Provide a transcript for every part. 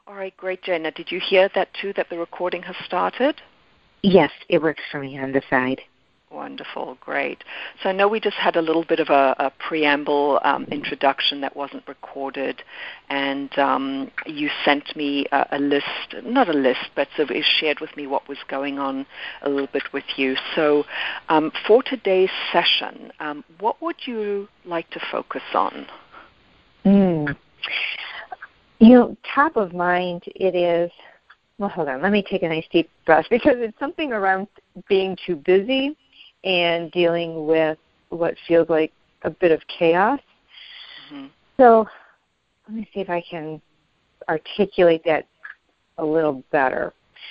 All right, great, Jenna. Did you hear that too, that the recording has started? Yes, it works for me on the side. Wonderful, great. So I know we just had a little bit of a preamble introduction that wasn't recorded, and you sent me a list, not a list, but sort of shared with me what was going on a little bit with you. So for today's session, what would you like to focus on? Top of mind, it is, well, hold on, let me take a nice deep breath, because it's something around being too busy and dealing with what feels like a bit of chaos. Mm-hmm. So let me see if I can articulate that a little better.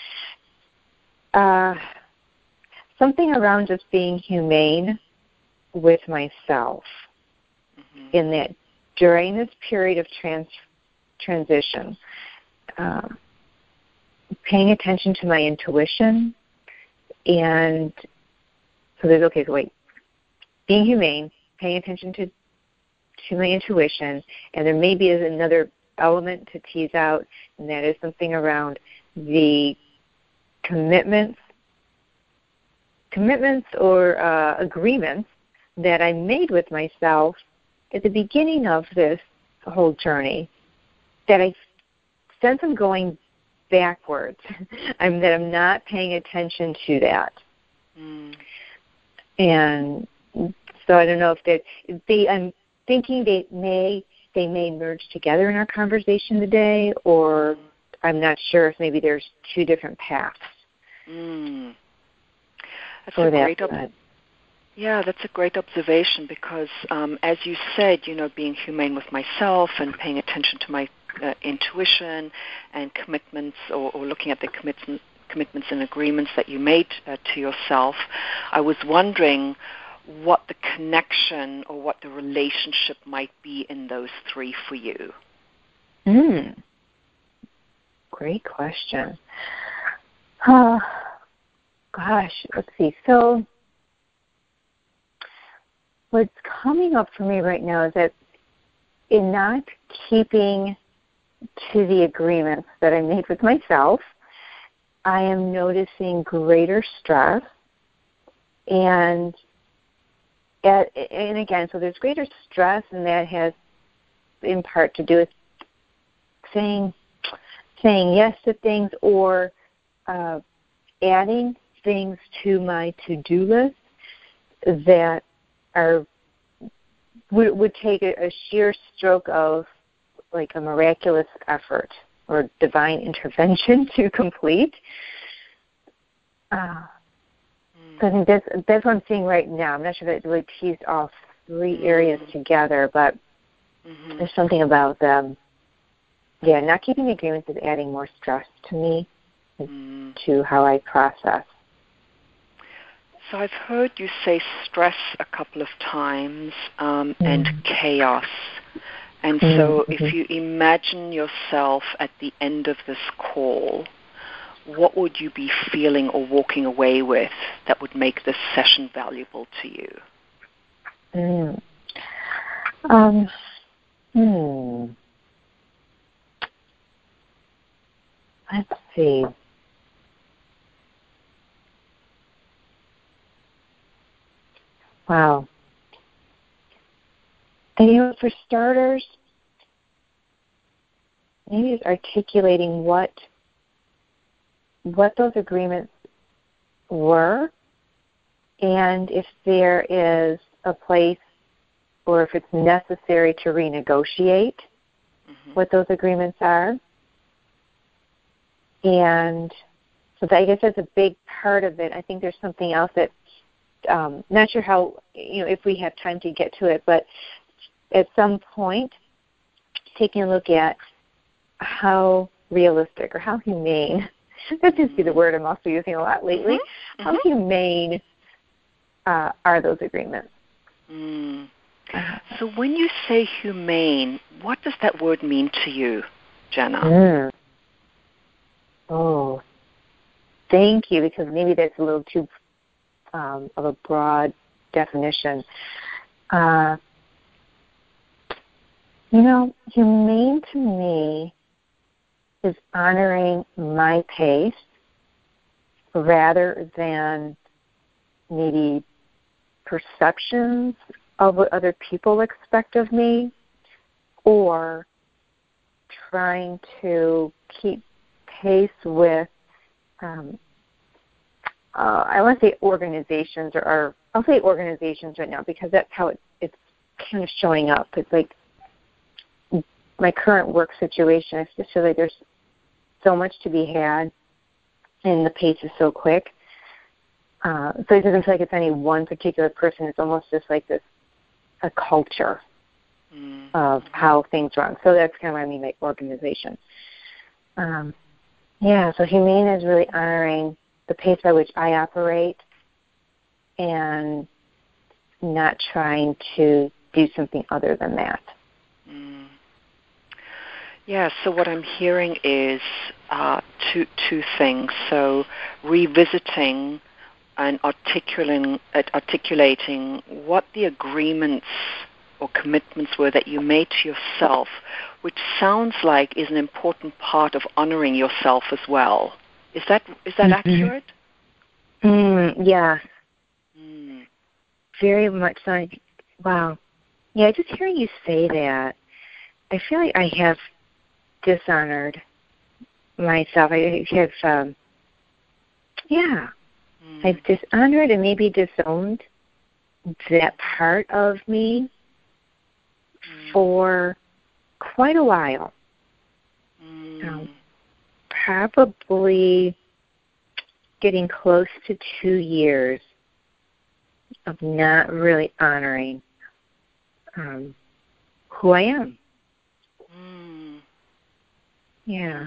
Something around just being humane with myself, in that during this period of transition, paying attention to my intuition, and so there's, being humane, paying attention to my intuition, and there maybe is another element to tease out, and that is something around the commitments or agreements that I made with myself at the beginning of this whole journey, that I sense I'm going backwards, that I'm not paying attention to that. And so I don't know if I'm thinking they may merge together in our conversation today, or I'm not sure if maybe there's two different paths. That's a great observation, because as you said, being humane with myself and paying attention to my intuition and commitments, or looking at the commitments and agreements that you made to yourself, I was wondering what the connection or what the relationship might be in those three for you. Great question. Let's see. So what's coming up for me right now is that in not keeping to the agreements that I made with myself, I am noticing greater stress, and again, so there's greater stress, and that has in part to do with saying yes to things, or adding things to my to-do list that would take a sheer stroke of like a miraculous effort or divine intervention to complete. So I think that's what I'm seeing right now. I'm not sure that it really teased all three areas together, but there's something about not keeping the agreements is adding more stress to me, to how I process. So I've heard you say stress a couple of times, and chaos. And so if you imagine yourself at the end of this call, what would you be feeling or walking away with that would make this session valuable to you? Let's see. Wow. And for starters, maybe it's articulating what those agreements were, and if there is a place or if it's necessary to renegotiate what those agreements are. And so I guess that's a big part of it. I think there's something else that, not sure how, if we have time to get to it, but at some point, taking a look at how realistic or how humane, that seems to be the word I'm also using a lot lately, how humane are those agreements? So when you say humane, what does that word mean to you, Jenna? Oh, thank you, because maybe that's a little too of a broad definition. Humane to me is honoring my pace rather than maybe perceptions of what other people expect of me, or trying to keep pace with, I want to say organizations, or I'll say organizations right now because that's how it's kind of showing up. It's like my current work situation, I just feel like there's so much to be had and the pace is so quick. So it doesn't feel like it's any one particular person. It's almost just like a culture of how things run. So that's kind of what I mean by organization. So humane is really honoring the pace by which I operate and not trying to do something other than that. Yeah, so what I'm hearing is two things. So revisiting and articulating what the agreements or commitments were that you made to yourself, which sounds like is an important part of honoring yourself as well. Is that accurate? Yeah. Very much so. Wow. Yeah, just hearing you say that, I feel like I have dishonored myself. I have, I've dishonored and maybe disowned that part of me for quite a while. Probably getting close to 2 years of not really honoring who I am. Yeah.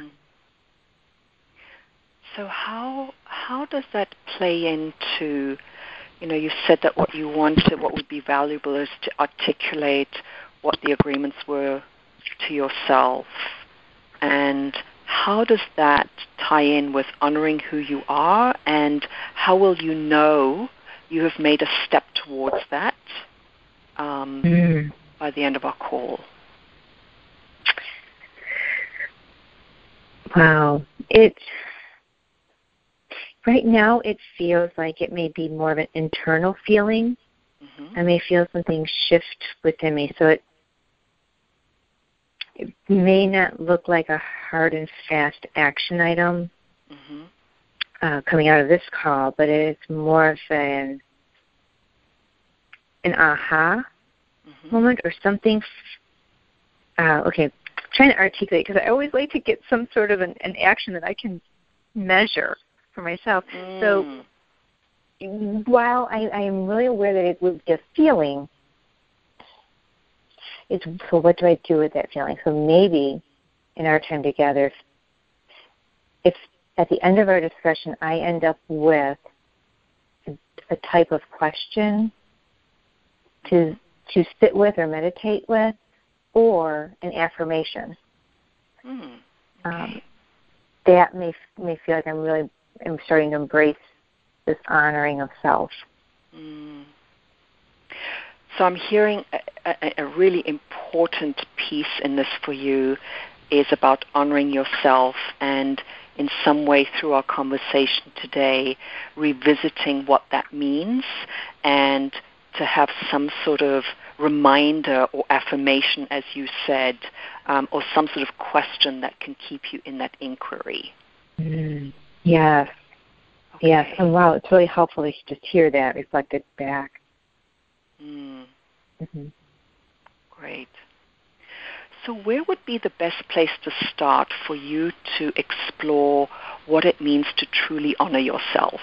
So how does that play into, you said that what you wanted, what would be valuable is to articulate what the agreements were to yourself. And how does that tie in with honoring who you are, and how will you know you have made a step towards that by the end of our call? Wow. Right now it feels like it may be more of an internal feeling. I may feel something shift within me. So it may not look like a hard and fast action item coming out of this call, but it's more of an aha moment or something. Okay, trying to articulate, because I always like to get some sort of an action that I can measure for myself. So while I am really aware that it would be a feeling, so what do I do with that feeling? So maybe in our time together, if at the end of our discussion I end up with a type of question to sit with or meditate with, or an affirmation, that may feel like I'm starting to embrace this honoring of self. So I'm hearing a really important piece in this for you is about honoring yourself, and in some way through our conversation today, revisiting what that means, and to have some sort of reminder or affirmation, as you said, or some sort of question that can keep you in that inquiry. Yes. Okay. Yes. And wow, it's really helpful to just hear that reflected back. Great. So where would be the best place to start for you to explore what it means to truly honor yourself?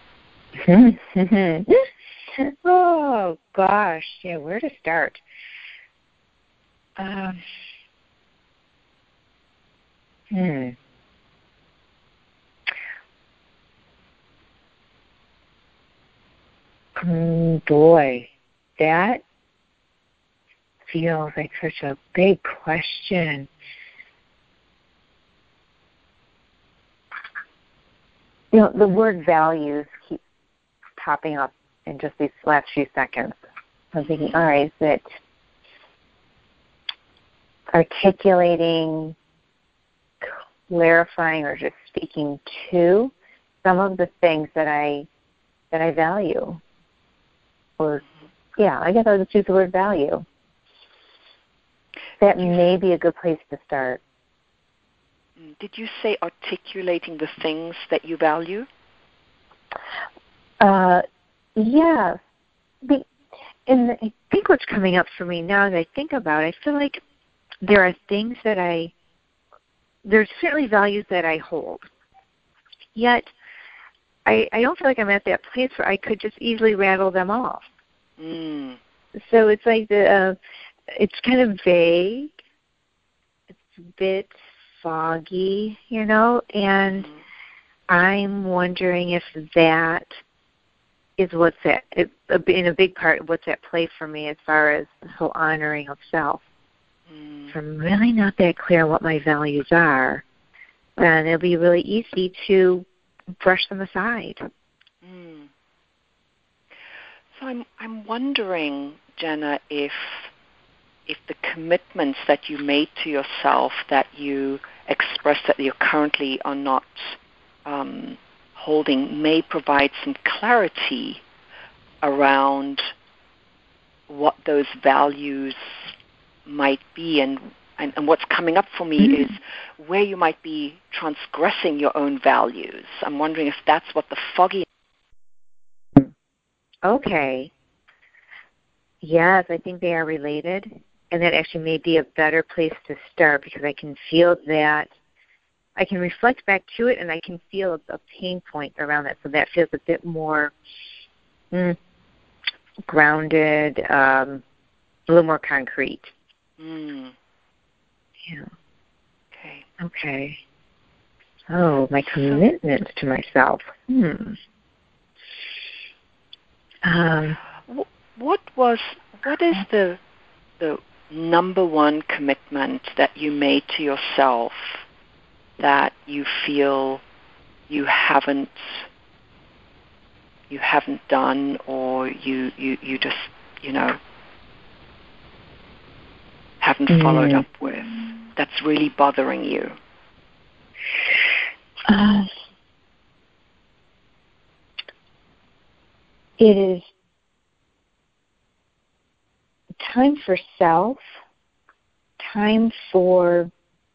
Oh, gosh. Yeah, where to start? Boy, that feels like such a big question. The word values keeps popping up in just these last few seconds. I'm thinking, all right, is it articulating clarifying or just speaking to some of the things that I value. Or, yeah, I guess I'll just use the word value. That may be a good place to start. Did you say articulating the things that you value? Yeah. And I think what's coming up for me now as I think about it, I feel like there are things that there's certainly values that I hold. Yet, I don't feel like I'm at that place where I could just easily rattle them off. Mm. So it's like it's kind of vague. It's a bit foggy, and I'm wondering if that is what's in a big part what's at play for me as far as the whole honoring of self. So I'm really not that clear on what my values are, and it'll be really easy to brush them aside. So I'm wondering, Jenna, if the commitments that you made to yourself that you expressed that you currently are not holding may provide some clarity around what those values might be, and what's coming up for me is where you might be transgressing your own values. I'm wondering if that's what the foggy. Okay. Yes, I think they are related, and that actually may be a better place to start because I can feel that. I can reflect back to it, and I can feel a pain point around that, so that feels a bit more grounded, a little more concrete. Yeah. Okay. Oh, my commitment to myself. What is the number one commitment that you made to yourself that you feel you haven't done, or you just haven't followed up with, that's really bothering you? It is time for self, time for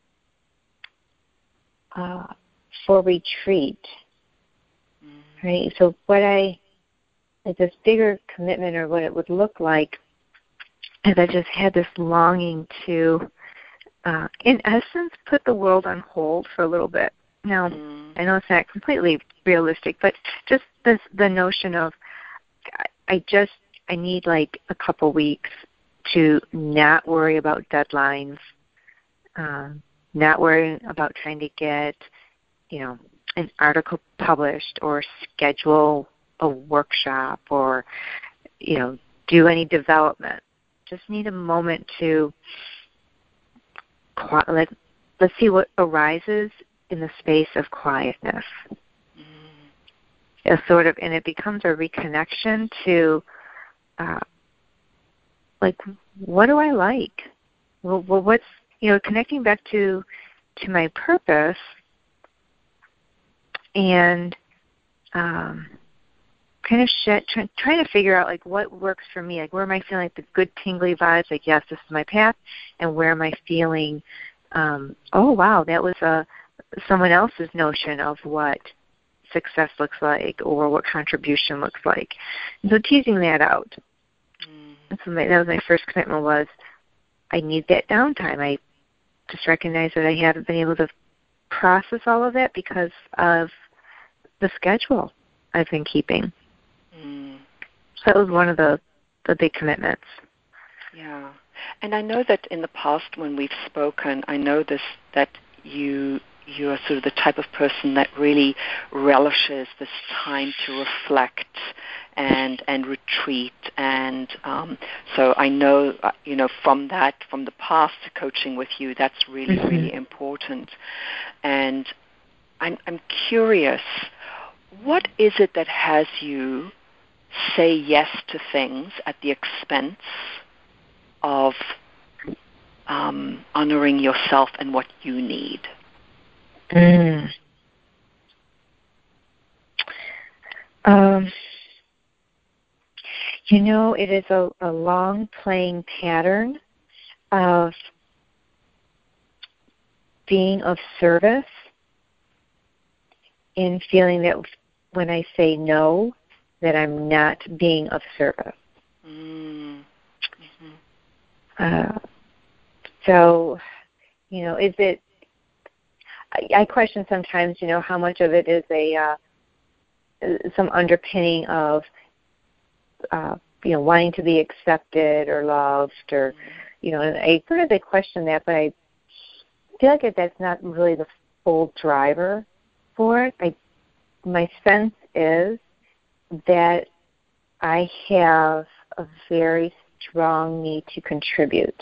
retreat, right? So this bigger commitment, or what it would look like, is I just had this longing to, in essence, put the world on hold for a little bit. Now, I know it's not completely realistic, but just the notion of I need like a couple weeks to not worry about deadlines, not worrying about trying to get, an article published or schedule a workshop or, do any development. Just need a moment to let's see what arises in the space of quietness. And it becomes a reconnection to, what do I like? Well, what's, connecting back to my purpose, and kind of trying to figure out what works for me. Where am I feeling the good tingly vibes? Yes, this is my path. And where am I feeling? Oh wow, that was someone else's notion of what success looks like or what contribution looks like. And so teasing that out. And so that was my first commitment, was I need that downtime. I just recognize that I haven't been able to process all of that because of the schedule I've been keeping. So that was one of the big commitments. Yeah. And I know that in the past when we've spoken, I know that you are sort of the type of person that really relishes this time to reflect and retreat. And so I know, from the past coaching with you, that's really, really important. And I'm curious, what is it that has you say yes to things at the expense of honoring yourself and what you need? Mm. Um, it is a long playing pattern of being of service and feeling that when I say no, that I'm not being of service. Mm-hmm. So, is it, I question sometimes, how much of it is some underpinning of, wanting to be accepted or loved or, and I sort of question that, but I feel like that's not really the full driver for it. My sense is that I have a very strong need to contribute.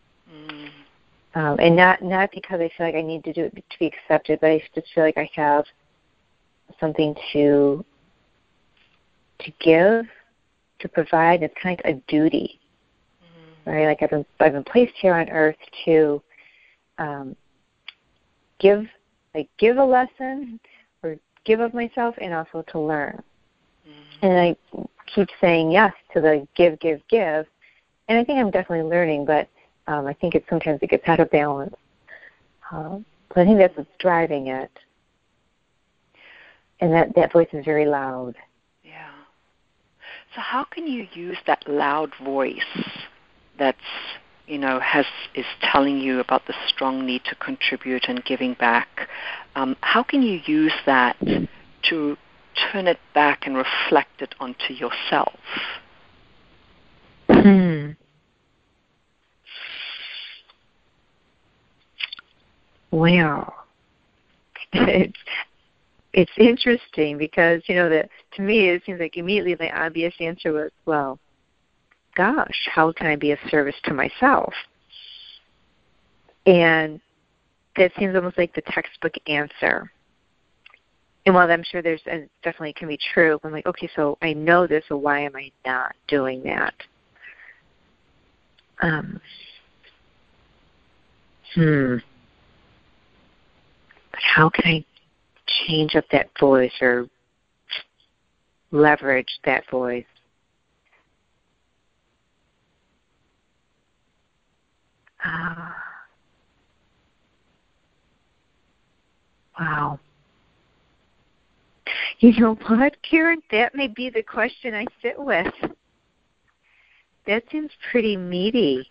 And not because I feel like I need to do it to be accepted, but I just feel like I have something to give, to provide. It's kind of like a duty, right? Like I've been placed here on earth to give a lesson or give of myself, and also to learn. And I keep saying yes to the give, and I think I'm definitely learning, but I think sometimes it gets out of balance. But I think that's what's driving it, and that voice is very loud. Yeah. So how can you use that loud voice that's is telling you about the strong need to contribute and giving back? How can you use that to turn it back and reflect it onto yourself? Wow. It's interesting because, that to me it seems like immediately the obvious answer was, well, gosh, how can I be of service to myself? And that seems almost like the textbook answer. And while I'm sure definitely can be true, I'm like, okay, so I know this, so why am I not doing that? But how can I change up that voice or leverage that voice? Wow. You know what, Karen? That may be the question I sit with. That seems pretty meaty.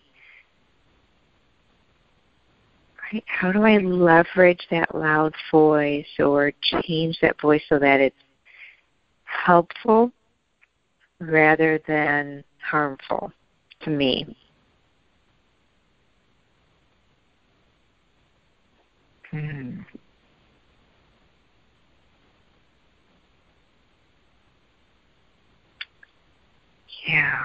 Right? How do I leverage that loud voice or change that voice so that it's helpful rather than harmful to me? Yeah.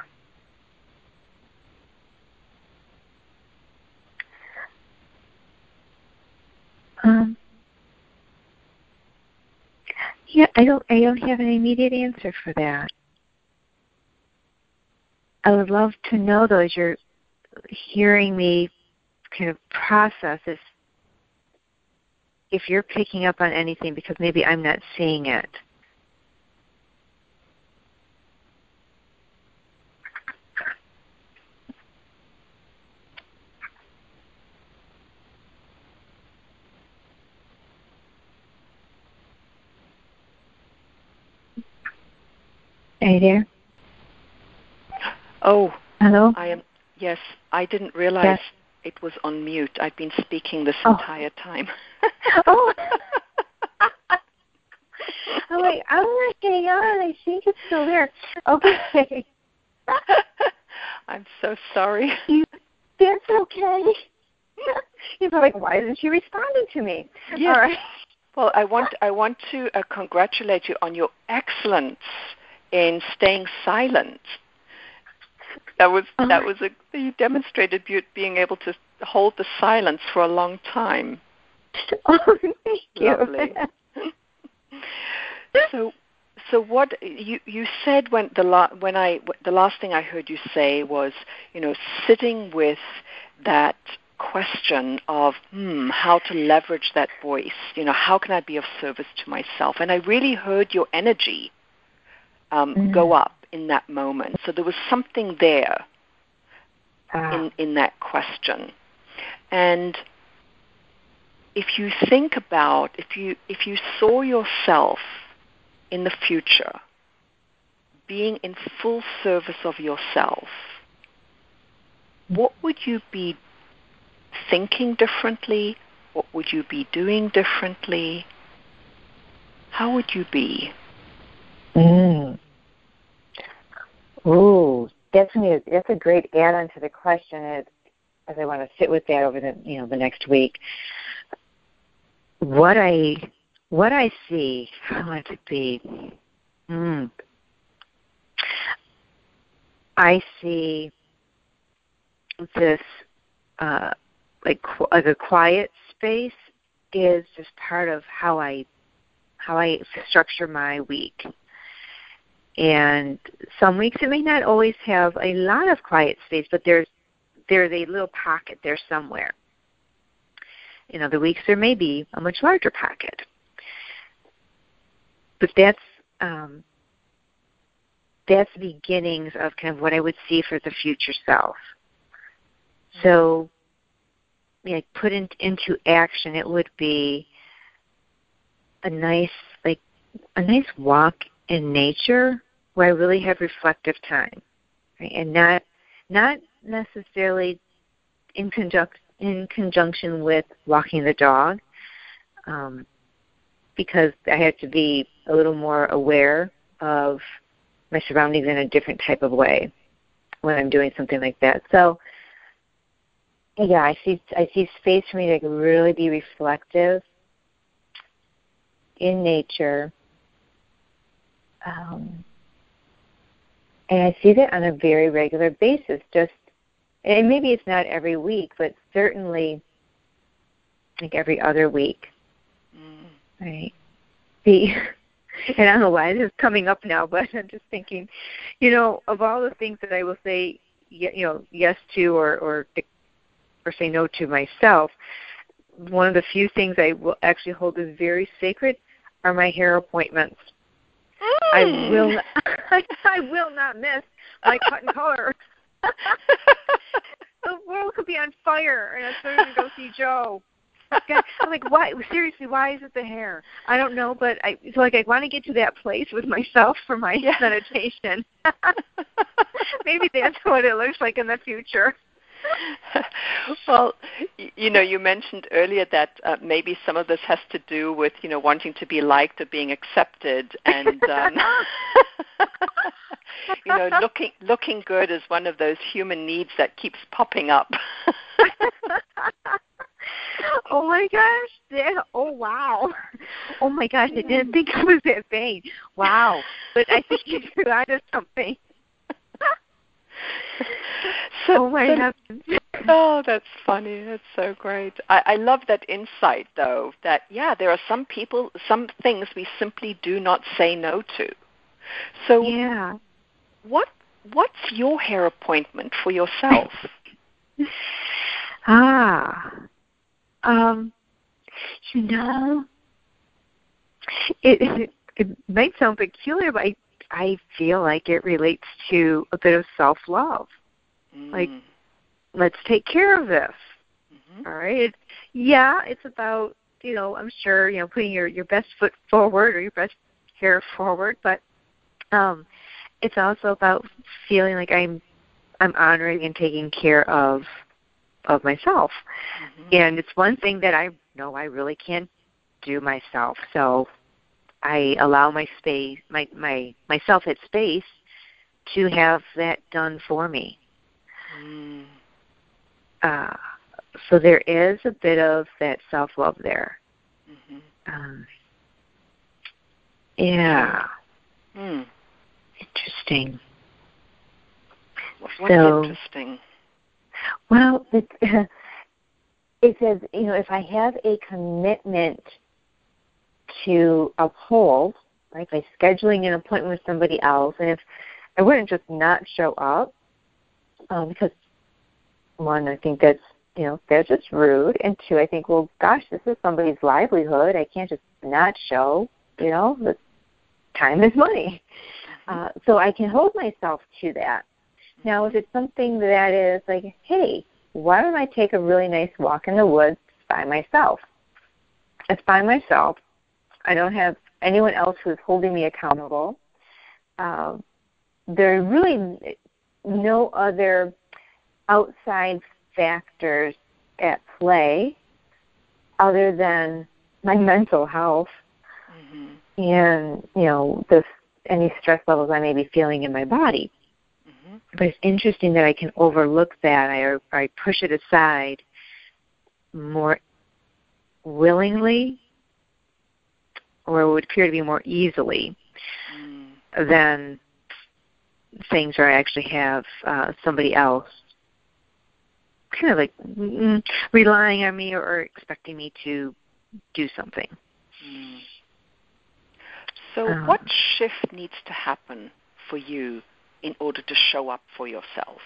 Yeah, I don't have an immediate answer for that. I would love to know, though, as you're hearing me kind of process this, if you're picking up on anything, because maybe I'm not seeing it. Are you there? Oh, hello? Yes, I didn't realize it was on mute. I've been speaking this entire time. Oh. I'm like, I'm not getting on. I think it's still there. Okay. I'm so sorry. That's okay. You're like, why isn't she responding to me? Yes. All right. Well, I want to congratulate you on your excellence in staying silent. You demonstrated being able to hold the silence for a long time. Oh, thank you. Lovely. So what you said the last thing I heard you say was, sitting with that question of how to leverage that voice. How can I be of service to myself? And I really heard your energy go up in that moment. So there was something there in that question. And if you think about, if you saw yourself in the future being in full service of yourself, what would you be thinking differently? What would you be doing differently? How would you be? Ooh, that's a great add-on to the question as I want to sit with that over the next week. What I see, how I want to be. I see this like a quiet space is just part of how I structure my week. And some weeks it may not always have a lot of quiet space, but there's a little pocket there somewhere. In other weeks there may be a much larger pocket. But that's the beginnings of kind of what I would see for the future self. So, put into action, it would be a nice walk in nature where I really have reflective time, right? And not necessarily in conjunction with walking the dog, because I have to be a little more aware of my surroundings in a different type of way when I'm doing something like that. So, yeah, I see space for me to really be reflective in nature. And I see that on a very regular basis. And maybe it's not every week, but certainly like every other week. Right? And I don't know why this is coming up now, but I'm just thinking, of all the things that I will say, yes to or say no to myself, one of the few things I will actually hold as very sacred are my hair appointments. I will not miss my cut and color. The world could be on fire, and I'm starting to go see Joe. I'm like, why? Seriously, why is it the hair? I don't know, but I want to get to that place with myself for my meditation. Maybe that's what it looks like in the future. Well, you mentioned earlier that maybe some of this has to do with, wanting to be liked or being accepted, and looking good is one of those human needs that keeps popping up. Oh my gosh! Oh wow! Oh my gosh! I didn't think it was that vain. Wow! But I think you're onto something. Oh my heavens. Oh, that's funny. That's so great. I love that insight, though, that, there are some people, some things we simply do not say no to. So what's your hair appointment for yourself? It might sound peculiar, but I feel like it relates to a bit of self-love. Like, let's take care of this. All right? It's about, I'm sure, putting your best foot forward or your best hair forward, but it's also about feeling like I'm honoring and taking care of myself. And it's one thing that I know I really can't do myself. So I allow myself at space to have that done for me. So there is a bit of that self-love there. Interesting. What's interesting? Well, it says, if I have a commitment to uphold, right, by scheduling an appointment with somebody else, and if I wouldn't just not show up, because, one, I think that's they're just rude. And two, I think, well, gosh, this is somebody's livelihood. I can't just not show, the time is money. So I can hold myself to that. Now, if it's something that is like, hey, why don't I take a really nice walk in the woods by myself? It's by myself. I don't have anyone else who's holding me accountable. There are really no other outside factors at play other than my mental health and, any stress levels I may be feeling in my body. But it's interesting that I can overlook that or I push it aside more willingly, or it would appear to be more easily than things where I actually have somebody else kind of like relying on me or expecting me to do something. So what shift needs to happen for you in order to show up for yourself?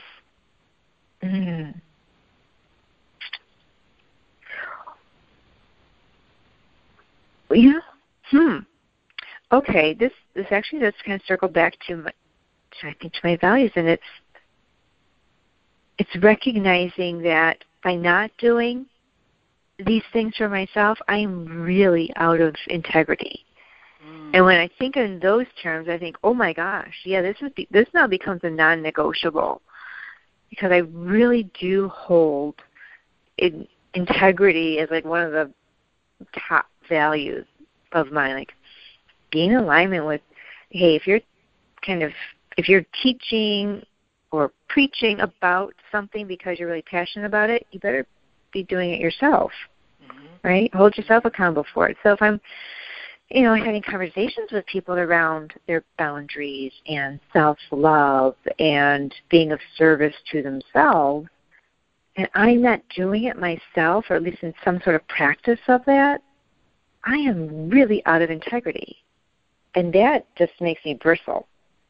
Okay, this actually does kind of circle back to my values, and it's recognizing that by not doing these things for myself, I am really out of integrity. And when I think in those terms, I think, oh my gosh, yeah, this now becomes a non-negotiable, because I really do hold integrity as like one of the top values of mine. Like being in alignment with, hey, if you're teaching or preaching about something because you're really passionate about it, you better be doing it yourself, right? Hold yourself accountable for it. So if I'm having conversations with people around their boundaries and self-love and being of service to themselves, and I'm not doing it myself, or at least in some sort of practice of that, I am really out of integrity. And that just makes me bristle.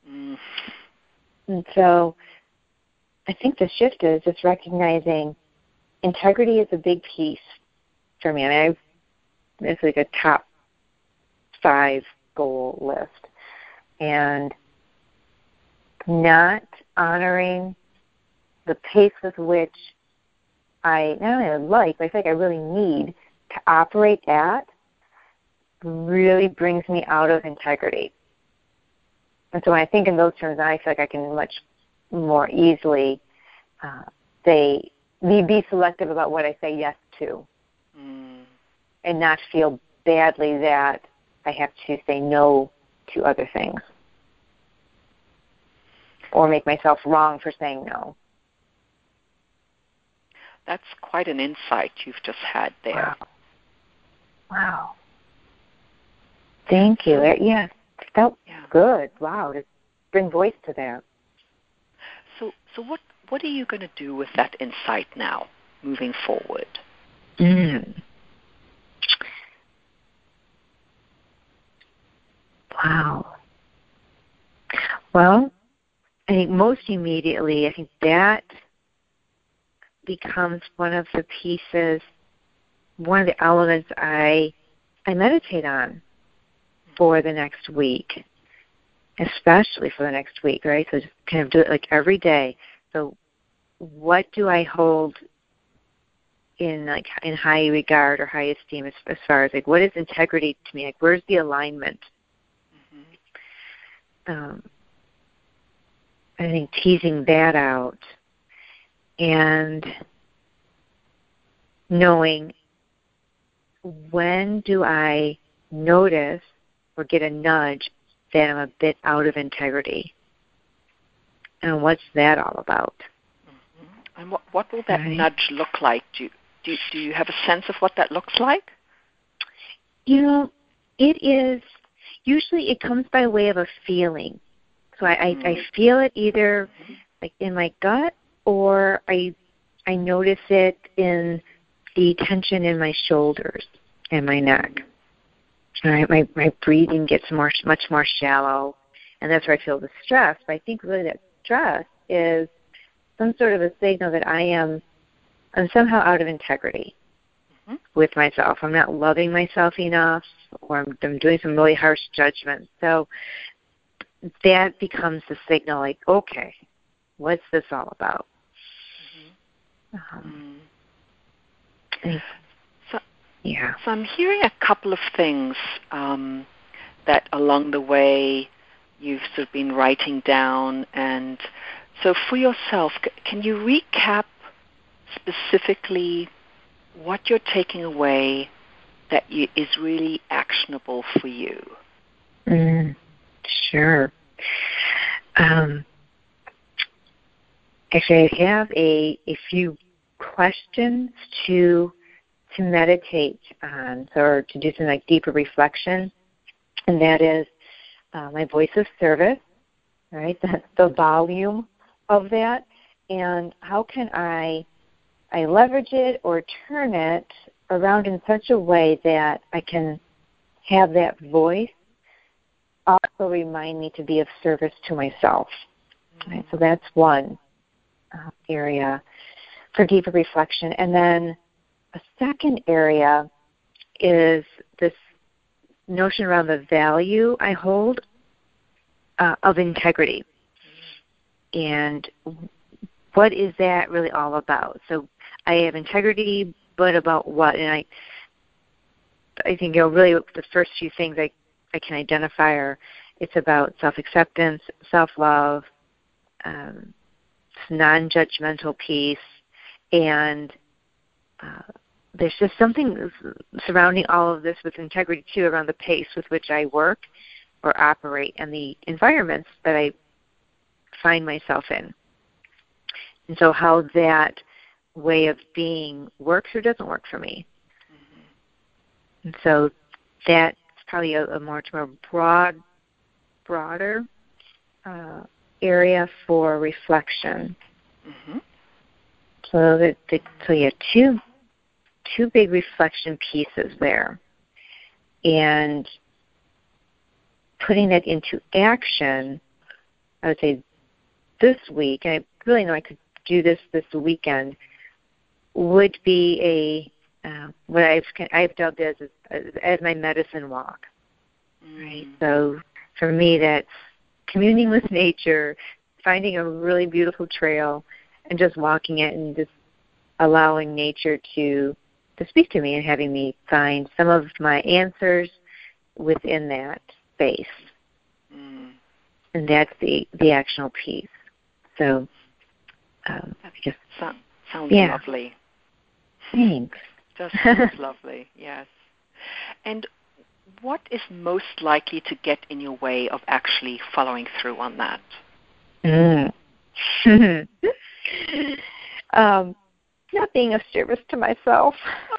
And so I think the shift is just recognizing integrity is a big piece for me. I mean, it's like a top 5 goal list, and not honoring the pace with which I not only like, but I think I really need to operate at really brings me out of integrity. And so when I think in those terms, I feel like I can much more easily be selective about what I say yes to, and not feel badly that I have to say no to other things or make myself wrong for saying no. That's quite an insight you've just had there. Wow. Thank you. Yes, felt good. Wow, to bring voice to that. So what are you going to do with that insight now, moving forward? Wow. Well, I think most immediately, I think that becomes one of the pieces, one of the elements I meditate on for the next week, especially for the next week, right? So just kind of do it like every day. So what do I hold in high regard or high esteem as far as like what is integrity to me? Like where's the alignment? I think teasing that out and knowing when do I notice or get a nudge that I'm a bit out of integrity, and what's that all about? And what will that nudge look like? Do you have a sense of what that looks like? It is usually it comes by way of a feeling. So I feel it either like in my gut, or I notice it in the tension in my shoulders and my neck. All right, my breathing gets much more shallow, and that's where I feel the stress. But I think really that stress is some sort of a signal that I am I'm somehow out of integrity with myself. I'm not loving myself enough, or I'm doing some really harsh judgments. So that becomes the signal, like, okay, what's this all about? Yeah. So I'm hearing a couple of things that along the way you've sort of been writing down. And so for yourself, can you recap specifically what you're taking away that is really actionable for you? Sure. Actually, I have a few questions to meditate on, or to do some like deeper reflection, and that is my voice of service, right? The volume of that, and how can I leverage it or turn it around in such a way that I can have that voice also remind me to be of service to myself. Right? So that's one area for deeper reflection. And then a second area is this notion around the value I hold of integrity. And what is that really all about? So I have integrity, but about what? And I think, really the first few things I can identify are, it's about self-acceptance, self-love, non-judgmental peace, and there's just something surrounding all of this with integrity, too, around the pace with which I work or operate and the environments that I find myself in. And so how that way of being works or doesn't work for me. And so that's probably a much more broader area for reflection. So you have two big reflection pieces there, and putting that into action. I would say this week, and I really know I could do this weekend, would be what I've dubbed as my medicine walk. Right. So for me, that's communing with nature, finding a really beautiful trail, and just walking it and just allowing nature to speak to me and having me find some of my answers within that space. And that's the actionable piece. So just sounds lovely. Thanks. Just sounds lovely, yes. And what is most likely to get in your way of actually following through on that? Not being of service to myself.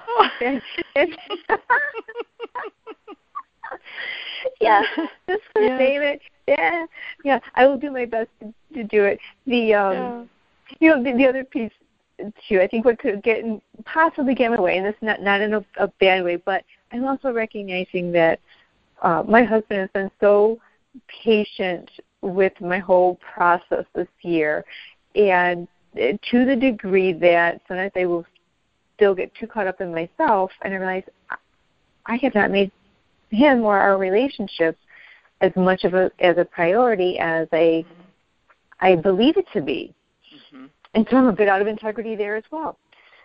Yeah, just going to name it. Yeah, I will do my best to do it. The other piece too, I think what could possibly get in my way, and this is not in a bad way, but I'm also recognizing that my husband has been so patient with my whole process this year, and to the degree that sometimes I will still get too caught up in myself, and I realize I have not made him or our relationship as much of as a priority as I believe it to be. And so I'm a bit out of integrity there as well.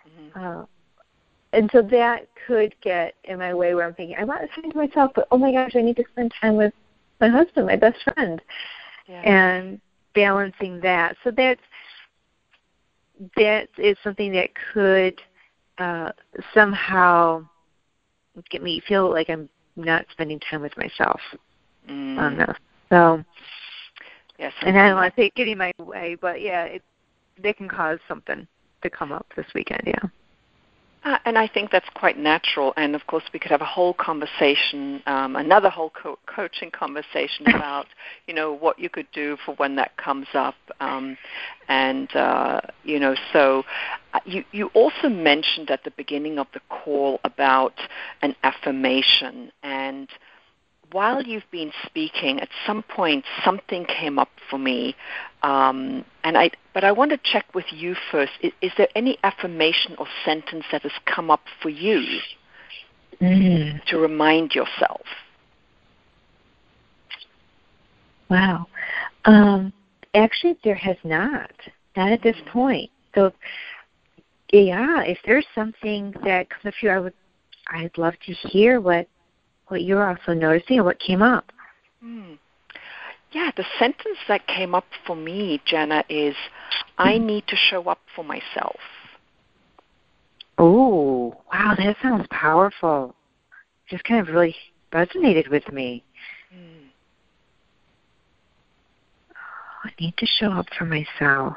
And so that could get in my way where I'm thinking, I want to time to myself, but oh my gosh, I need to spend time with my husband, my best friend, and balancing that. So that is something that could somehow get me feel like I'm not spending time with myself on this. So, yes, and I don't want to say getting my way, but they can cause something to come up this weekend, and I think that's quite natural. And, of course, we could have a whole conversation, another whole coaching conversation about, what you could do for when that comes up. So you also mentioned at the beginning of the call about an affirmation. And while you've been speaking, at some point something came up for me, but I want to check with you first. Is there any affirmation or sentence that has come up for you to remind yourself? Wow. Actually, there has not at this point. So, yeah, if there's something that comes up here, I'd love to hear what you're also noticing or what came up. Yeah, the sentence that came up for me, Jenna, is, I need to show up for myself. Oh, wow, that sounds powerful. Just kind of really resonated with me. I need to show up for myself.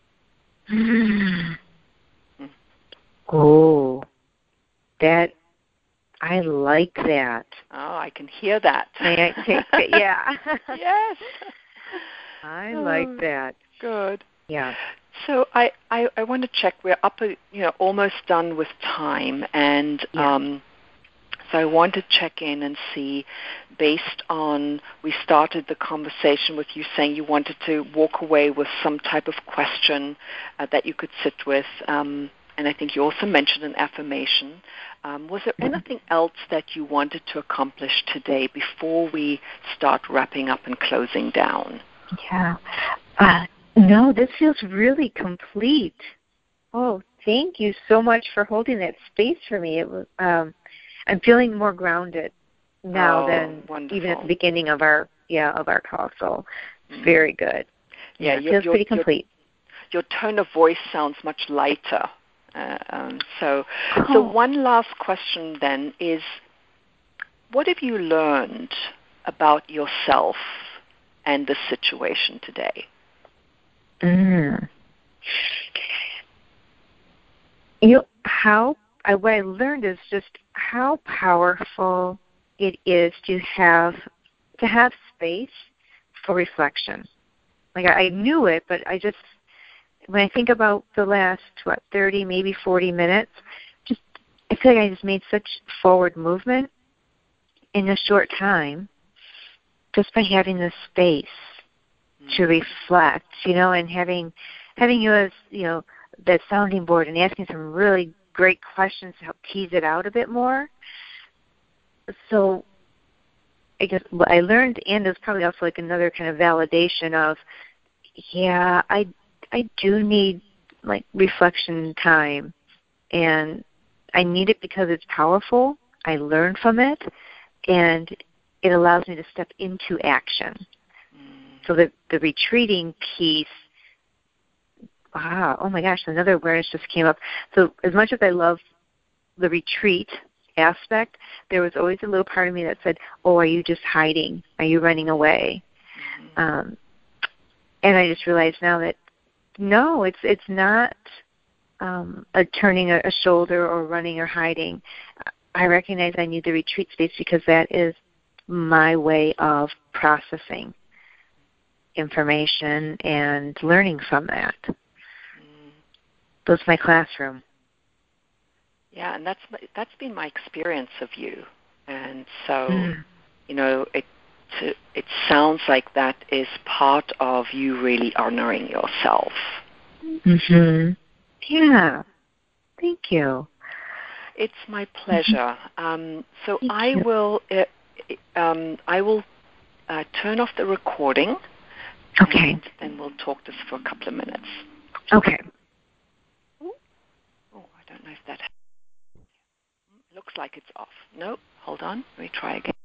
Oh, that, I like that. Oh, I can hear that. May I take it? Yeah. Yes. I like that. Good. Yeah. So I want to check. We're up, almost done with time, and so I want to check in and see, based on, we started the conversation with you saying you wanted to walk away with some type of question that you could sit with, and I think you also mentioned an affirmation. Was there anything else that you wanted to accomplish today before we start wrapping up and closing down? Yeah. No, this feels really complete. Oh, thank you so much for holding that space for me. It was, I'm feeling more grounded now than wonderful. even at the beginning of our call. So very good. Yeah, it feels pretty complete. Your tone of voice sounds much lighter. So one last question then is, what have you learned about yourself and the situation today? What I learned is just how powerful it is to have space for reflection. Like I knew it, but when I think about the last 30, maybe 40 minutes, I feel like I just made such forward movement in a short time, just by having the space to reflect, and having you as, that sounding board and asking some really great questions to help tease it out a bit more. So I guess what I learned, and there's probably also like another kind of validation of, I do need like reflection time, and I need it because it's powerful. I learn from it, and it allows me to step into action. So the retreating piece, oh my gosh, another awareness just came up. So as much as I love the retreat aspect, there was always a little part of me that said, oh, are you just hiding? Are you running away? And I just realized now that no, it's not a turning a shoulder or running or hiding. I recognize I need the retreat space because that is my way of processing information and learning from that. That's my classroom. Yeah, and that's been my experience of you. And so, it sounds like that is part of you really honoring yourself. Yeah. Thank you. It's my pleasure. So I will turn off the recording. Okay. And then we'll talk this for a couple of minutes. Okay. Oh, I don't know if that looks like it's off. No, hold on. Let me try again.